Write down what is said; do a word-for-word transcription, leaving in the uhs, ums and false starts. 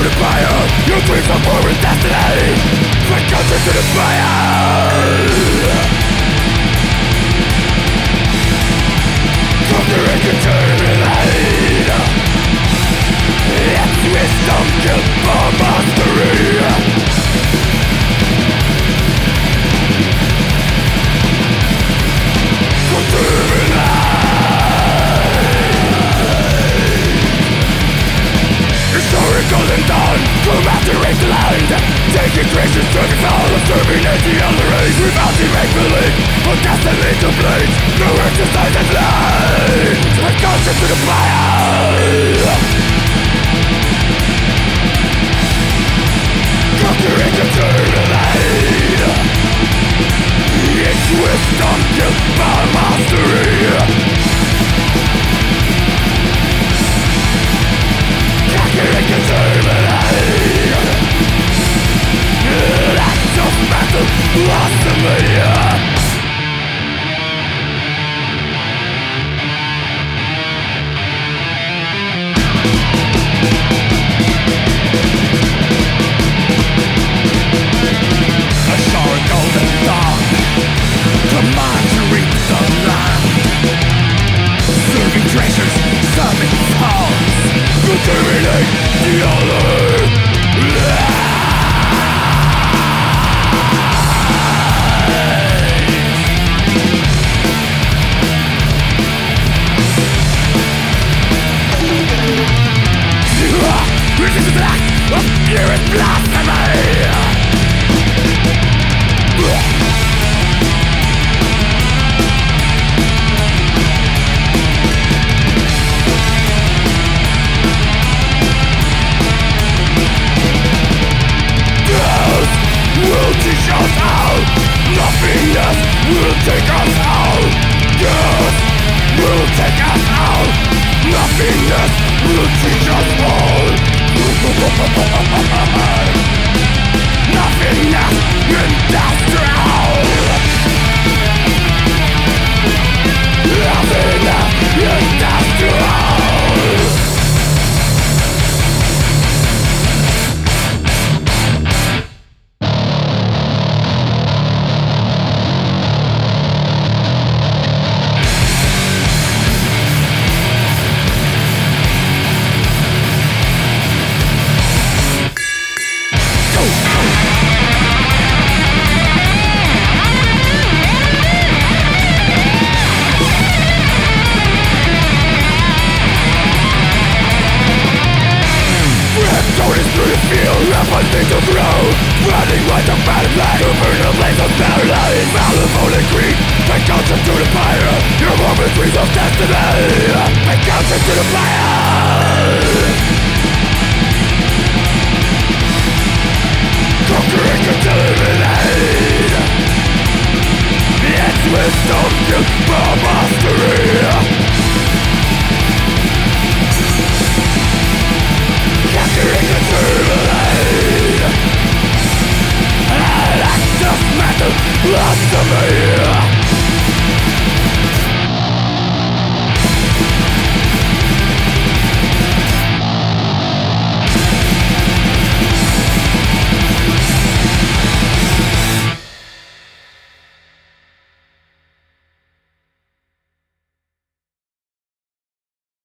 the fire. Your dreams are more than destiny. Take conscience to the fire. Conquering eternity. It's wisdom killed for mastery. Golden dawn, to masterate the land. Taking traces to the soul of serving at the other age. Without the make-believe, for destiny to bleed. No exercise and light. And conscience to the fire. Conquering eternity. It's wisdom killed by mastery. Conquering eternity. That's just mental blasphemy. A shower of golden dawn, command to reap the land. Serving treasures, serving souls. Contaminate the other. This is an act of purest blasphemy. Will teach us out. Nothingness will take us out. Yes, will take us out. Nothingness will teach us all. Nothingness industrial. Nothingness industrial. Everything to grow, running like a bad flag. To burn the blaze of paradise. Malleable and greed. Take conscience to the fire. Your moment dreams of destiny. Take conscience to the fire.